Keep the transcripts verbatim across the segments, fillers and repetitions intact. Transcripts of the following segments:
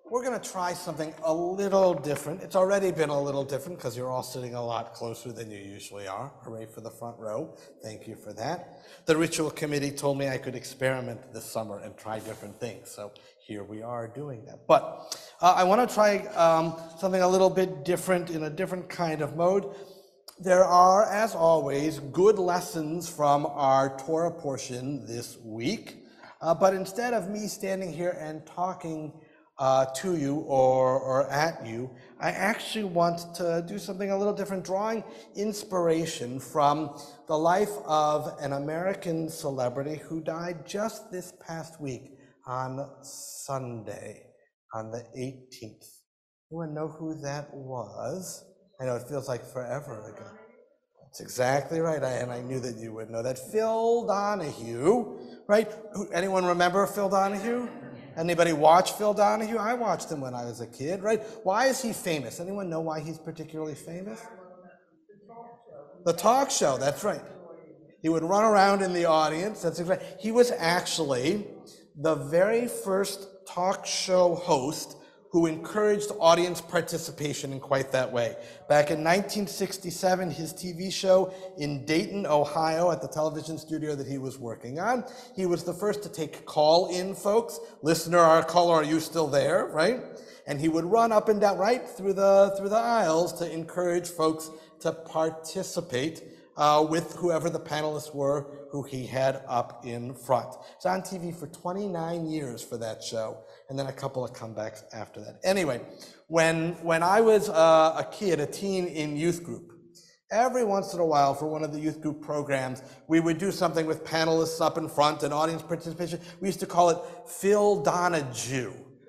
we're going to try something a little different. It's already been a little different because you're all sitting a lot closer than you usually are. Hooray for the front row. Thank you for that. The ritual committee told me I could experiment this summer and try different things. So here we are doing that. But uh, I want to try um, something a little bit different in a different kind of mode. There are, as always, good lessons from our Torah portion this week. Uh, but instead of me standing here and talking uh, to you or, or at you, I actually want to do something a little different, drawing inspiration from the life of an American celebrity who died just this past week on Sunday, on the eighteenth. Anyone know who that was? I know it feels like forever ago. That's exactly right, I, and I knew that you would know that. Phil Donahue, right? Anyone remember Phil Donahue? Anybody watch Phil Donahue? I watched him when I was a kid, right? Why is he famous? Anyone know why he's particularly famous? The talk show, that's right. He would run around in the audience, that's exactly. He was actually the very first talk show host who encouraged audience participation in quite that way. Back in nineteen sixty-seven, his T V show in Dayton, Ohio, at the television studio that he was working on, he was the first to take call-in folks. Listener, our caller, are you still there, right? And he would run up and down, right, through the, through the aisles to encourage folks to participate uh, with whoever the panelists were who he had up in front. It's on T V for twenty-nine years for that show, and then a couple of comebacks after that. Anyway, when, when I was uh, a kid, a teen in youth group, every once in a while for one of the youth group programs, we would do something with panelists up in front and audience participation. We used to call it Phil Donahue.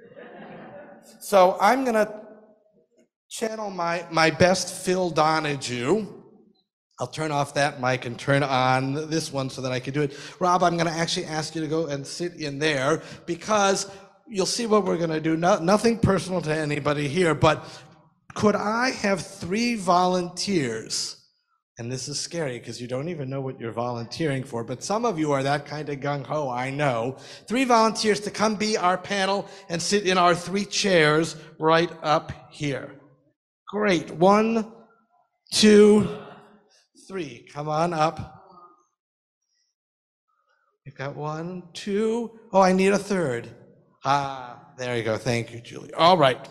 So I'm gonna channel my, my best Phil Donahue. I'll turn off that mic and turn on this one so that I can do it. Rob, I'm going to actually ask you to go and sit in there because you'll see what we're going to do. No, nothing personal to anybody here, but could I have three volunteers? And this is scary because you don't even know what you're volunteering for, but some of you are that kind of gung-ho, I know. Three volunteers to come be our panel and sit in our three chairs right up here. Great. One, two, three. Come on up. You've got one, two. Oh, I need a third. Ah, there you go. Thank you, Julie. All right.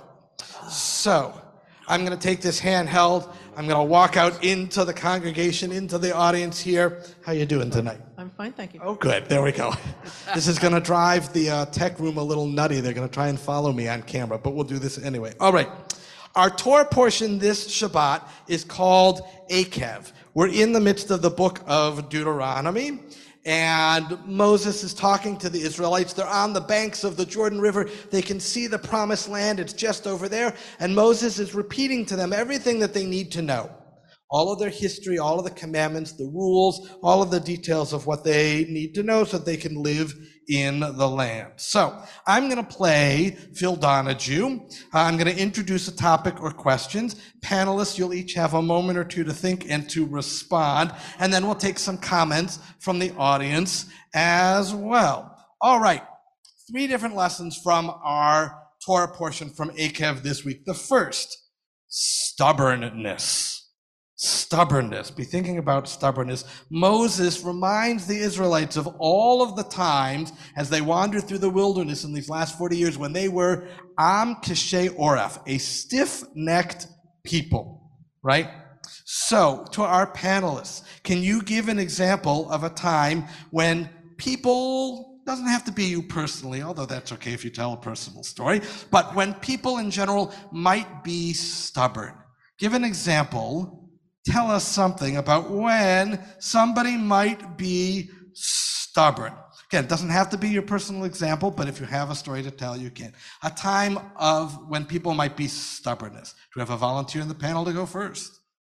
So I'm going to take this handheld. I'm going to walk out into the congregation, into the audience here. How you doing tonight? I'm fine, thank you. Oh, good. There we go. This is going to drive the uh, tech room a little nutty. They're going to try and follow me on camera, but we'll do this anyway. All right. Our Torah portion this Shabbat is called Akev. We're in the midst of the book of Deuteronomy, and Moses is talking to the Israelites. They're on the banks of the Jordan River. They can see the promised land. It's just over there. And Moses is repeating to them everything that they need to know. All of their history, all of the commandments, the rules, all of the details of what they need to know so that they can live in the land. So I'm going to play Phil Donahue. I'm going to introduce a topic or questions. Panelists, you'll each have a moment or two to think and to respond. And then we'll take some comments from the audience as well. All right. Three different lessons from our Torah portion from Akev this week. The first, stubbornness. Stubbornness. Be thinking about stubbornness. Moses reminds the Israelites of all of the times as they wandered through the wilderness in these last forty years when they were Am Kashei Oref, a stiff-necked people, right? So, to our panelists, can you give an example of a time when people, doesn't have to be you personally, although that's okay if you tell a personal story, but when people in general might be stubborn? Give an example. Tell us something about when somebody might be stubborn. Again, it doesn't have to be your personal example, but if you have a story to tell, you can. A time of when people might be stubbornness. Do we have a volunteer in the panel to go first?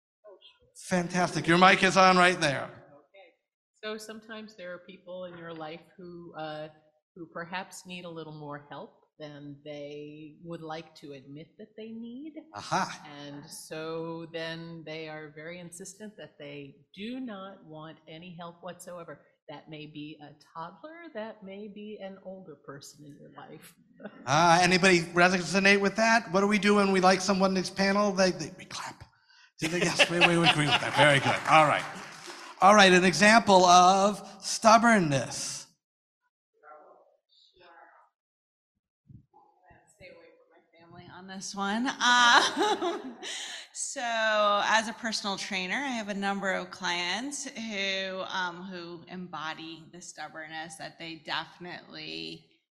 Fantastic. Your mic is on right there. Okay. So sometimes there are people in your life who, uh, who perhaps need a little more help than they would like to admit that they need. Aha. And so then they are very insistent that they do not want any help whatsoever. That may be a toddler, that may be an older person in your life. Uh, anybody resonate with that? What do we do when we like someone in this panel? They, they we clap. Do they? Yes, we, we agree with that. Very good. All right. All right, an example of stubbornness. Stay away from my family on this one. Um, so, as a personal trainer, I have a number of clients who um, who embody the stubbornness that they definitely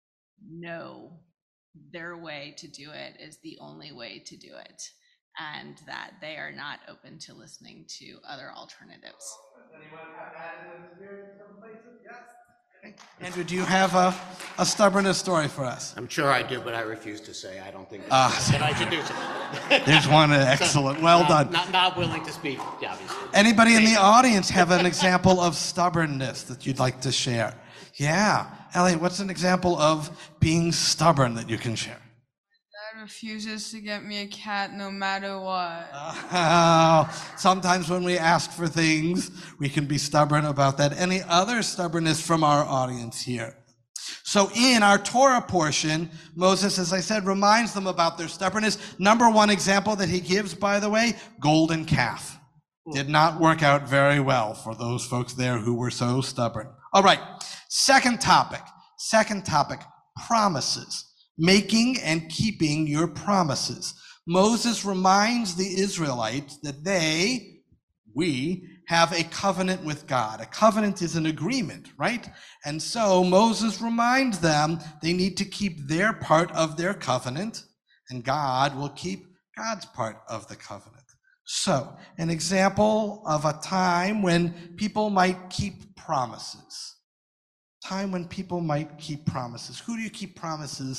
know their way to do it is the only way to do it, and that they are not open to listening to other alternatives. Anyone have had an experience some places? Yes. Andrew, do you have a, a stubbornness story for us? I'm sure I do, but I refuse to say. I don't think Ah. that I should do so. There's one. Excellent. Well Uh, done. Not, not willing to speak, obviously. Anybody in the audience have an example of stubbornness that you'd like to share? Yeah. Elliot, what's an example of being stubborn that you can share? Dad refuses to get me a cat no matter what. Oh, sometimes when we ask for things, we can be stubborn about that. Any other stubbornness from our audience here? So in our Torah portion, Moses, as I said, reminds them about their stubbornness. Number one example that he gives, by the way, golden calf. Did not work out very well for those folks there who were so stubborn. All right, second topic. Second topic, promises. Making and keeping your promises. Moses reminds the Israelites that they, we, have a covenant with God. A covenant is an agreement, right? And so Moses reminds them they need to keep their part of their covenant, and God will keep God's part of the covenant. So, an example of a time when people might keep promises. Time when people might keep promises. Who do you keep promises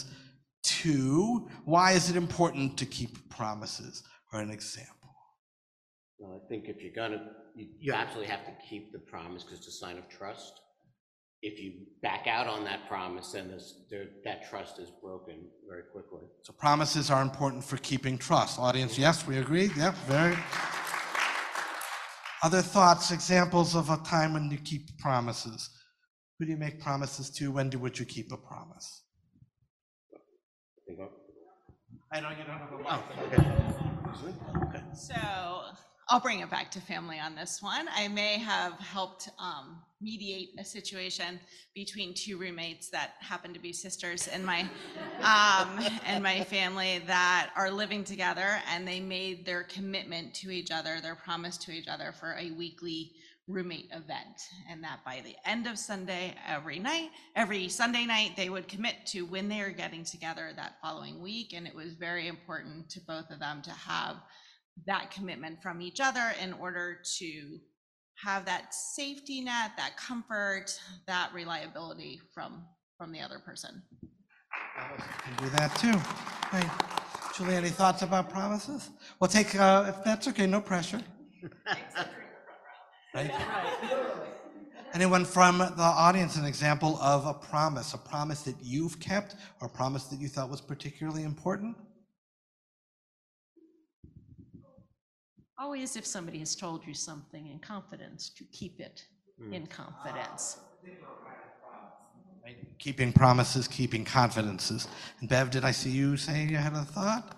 to? Why is it important to keep promises? For an example. Well, I think if you're gonna, you, you absolutely have to keep the promise because it's a sign of trust. If you back out on that promise, then this, there, that trust is broken very quickly. So promises are important for keeping trust. Audience, yes, we agree. Yep, very. Other thoughts, examples of a time when you keep promises. Who do you make promises to? When do, would you keep a promise? I know you don't have a mic. Okay. So I'll bring it back to family on this one. I may have helped um, mediate a situation between two roommates that happen to be sisters in my um, in my family that are living together, and they made their commitment to each other, their promise to each other, for a weekly roommate event, and that by the end of Sunday, every night, every Sunday night, they would commit to when they are getting together that following week. And it was very important to both of them to have that commitment from each other in order to have that safety net, that comfort, that reliability from from the other person. Can do that too. Right. Julie, any thoughts about promises? We'll take, uh, if that's okay, no pressure. Right? Anyone from the audience, an example of a promise, a promise that you've kept or a promise that you thought was particularly important? Always, if somebody has told you something in confidence, to keep it in confidence. Right? Keeping promises, keeping confidences. And Bev, did I see you saying you had a thought?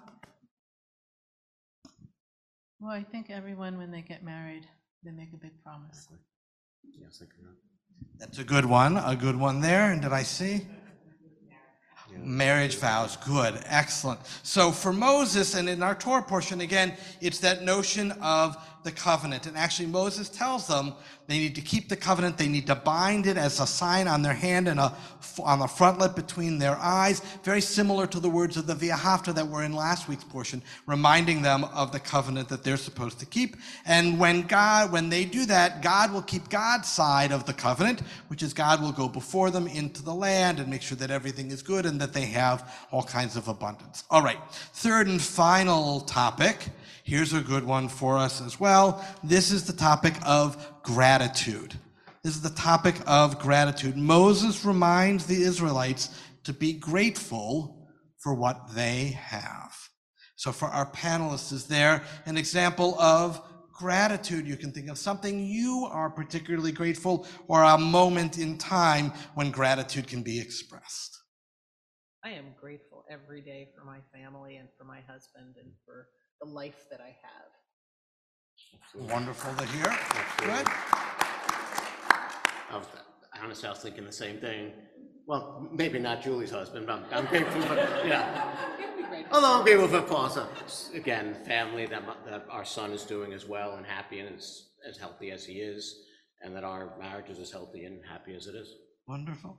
Well, I think everyone, when they get married, they make a big promise. Yes, I can. That's a good one, a good one there. And did I see? Marriage vows, good, excellent. So for Moses, and in our Torah portion, again, it's that notion of the covenant. And actually Moses tells them they need to keep the covenant, they need to bind it as a sign on their hand and a, on the frontlet between their eyes, very similar to the words of the V'ahavta that were in last week's portion, reminding them of the covenant that they're supposed to keep. And when God, when they do that, God will keep God's side of the covenant, which is God will go before them into the land and make sure that everything is good and that they have all kinds of abundance. All right, third and final topic. Here's a good one for us as well. This is the topic of gratitude. This is the topic of gratitude. Moses reminds the Israelites to be grateful for what they have. So for our panelists, is there an example of gratitude you can think of, something you are particularly grateful, or a moment in time when gratitude can be expressed. I am grateful every day for my family and for my husband and for the life that I have. Wonderful to hear. Absolutely. Good. I was, honestly, I was thinking the same thing. Well, maybe not Julie's husband, but I'm, I'm grateful for, yeah. Although I'm grateful for Paul, so, again, family, that, my- that our son is doing as well and happy and as, as healthy as he is, and that our marriage is as healthy and happy as it is. Wonderful.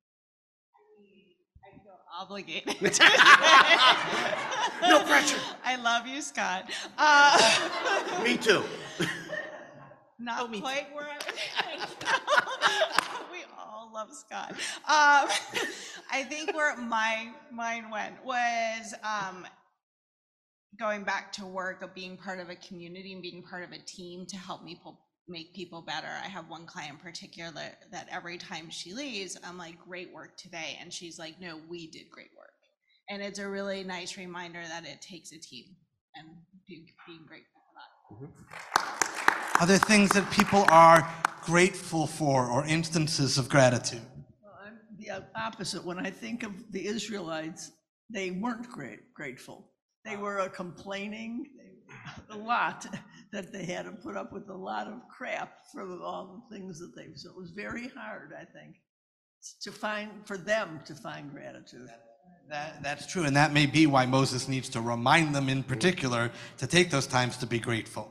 I feel obligated. No pressure. I love you, Scott. Uh, Me too. Not me too. quite where I we all love Scott. Um, I think where my mind went was um, going back to work of being part of a community and being part of a team to help people make people better. I have one client in particular that every time she leaves, I'm like, great work today. And she's like, no, we did great work. And it's a really nice reminder that it takes a team, and being, being grateful for that. Are there things that people are grateful for, or instances of gratitude? Well, I'm the opposite. When I think of the Israelites, they weren't great, grateful. They were uh, complaining a lot, that they had to put up with a lot of crap from all the things that they, so it was very hard, I think, to find, for them to find gratitude. That, that's true, and that may be why Moses needs to remind them in particular to take those times to be grateful.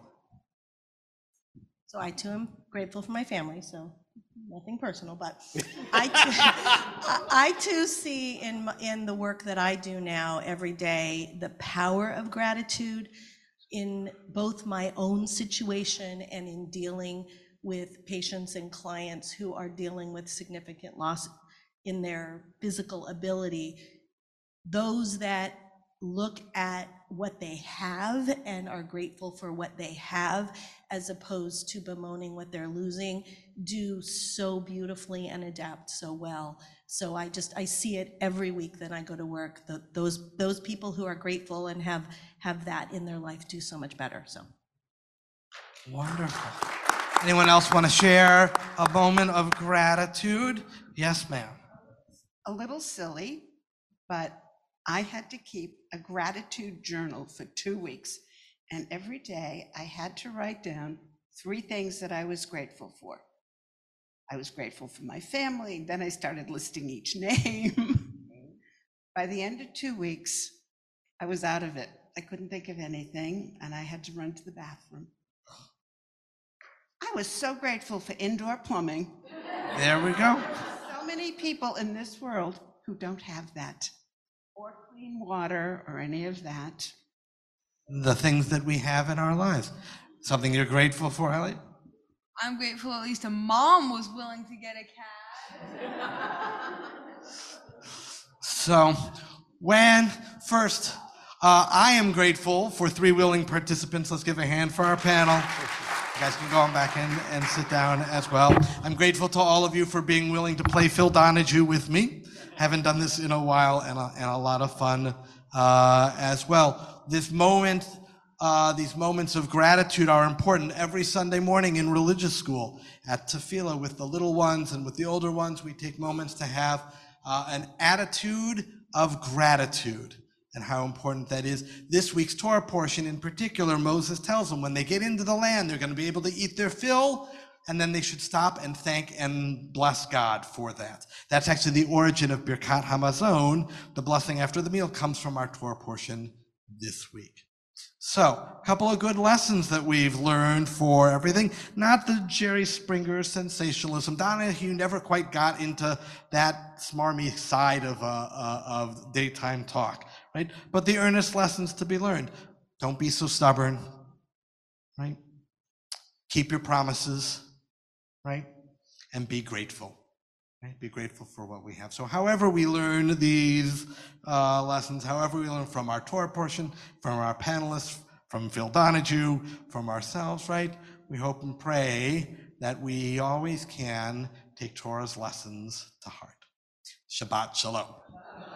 So I too am grateful for my family, so nothing personal, but I too, I too see in, my- in the work that I do now every day, the power of gratitude in both my own situation and in dealing with patients and clients who are dealing with significant loss in their physical ability. Those that look at what they have and are grateful for what they have, as opposed to bemoaning what they're losing, do so beautifully and adapt so well. So I just, I see it every week that I go to work. The, those, those people who are grateful and have, have that in their life do so much better, so. Wonderful. Anyone else want to share a moment of gratitude? Yes, ma'am. A little silly, but I had to keep a gratitude journal for two weeks. And every day I had to write down three things that I was grateful for. I was grateful for my family. Then I started listing each name. By the end of two weeks, I was out of it. I couldn't think of anything, and I had to run to the bathroom. I was so grateful for indoor plumbing. There we go. So many people in this world who don't have that, or clean water, or any of that. The things that we have in our lives. Something you're grateful for, Ellie? I'm grateful at least a mom was willing to get a cat. So, when first, uh, I am grateful for three willing participants. Let's give a hand for our panel. You guys can go on back in and sit down as well. I'm grateful to all of you for being willing to play Phil Donahue with me. Haven't done this in a while, and a, and a lot of fun uh, as well. This moment, uh, these moments of gratitude are important every Sunday morning in religious school at Tefillah with the little ones and with the older ones. We take moments to have uh, an attitude of gratitude and how important that is. This week's Torah portion in particular, Moses tells them when they get into the land, they're going to be able to eat their fill, and then they should stop and thank and bless God for that. That's actually the origin of Birkat Hamazon. The blessing after the meal comes from our Torah portion this week. So, a couple of good lessons that we've learned for everything. Not the Jerry Springer sensationalism. Donahue never quite got into that smarmy side of, uh, uh, of daytime talk, right? But the earnest lessons to be learned. Don't be so stubborn, right? Keep your promises, right? And be grateful, right? Be grateful for what we have. So however we learn these uh, lessons, however we learn from our Torah portion, from our panelists, from Phil Donahue, from ourselves, right? We hope and pray that we always can take Torah's lessons to heart. Shabbat Shalom.